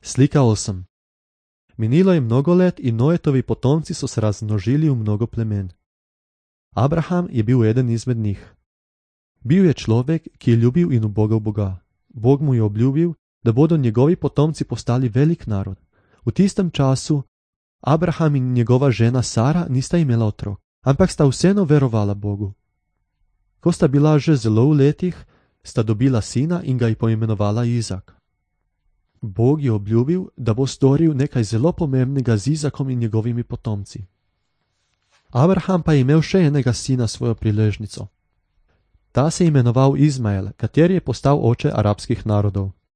Slika 8. Minilo je mnogo let in Noetovi potomci so se razmnožili v mnogo plemen. Abraham je bil eden izmed njih. Bil je človek, ki je ljubil in ubogal Boga. Bog mu je obljubil, da bodo njegovi potomci postali velik narod. V tistem času Abraham in njegova žena Sara nista imela otrok, ampak sta vseeno verovala Bogu. Ko sta bila že zelo v letih, sta dobila sina in ga je poimenovala Izak. Bog je obljubil, da bo storil nekaj zelo pomembnega z Izakom in njegovimi potomci. Abraham pa je imel še enega sina svojo priležnico. Ta se je imenoval Izmael, kateri je postal oče arabskih narodov.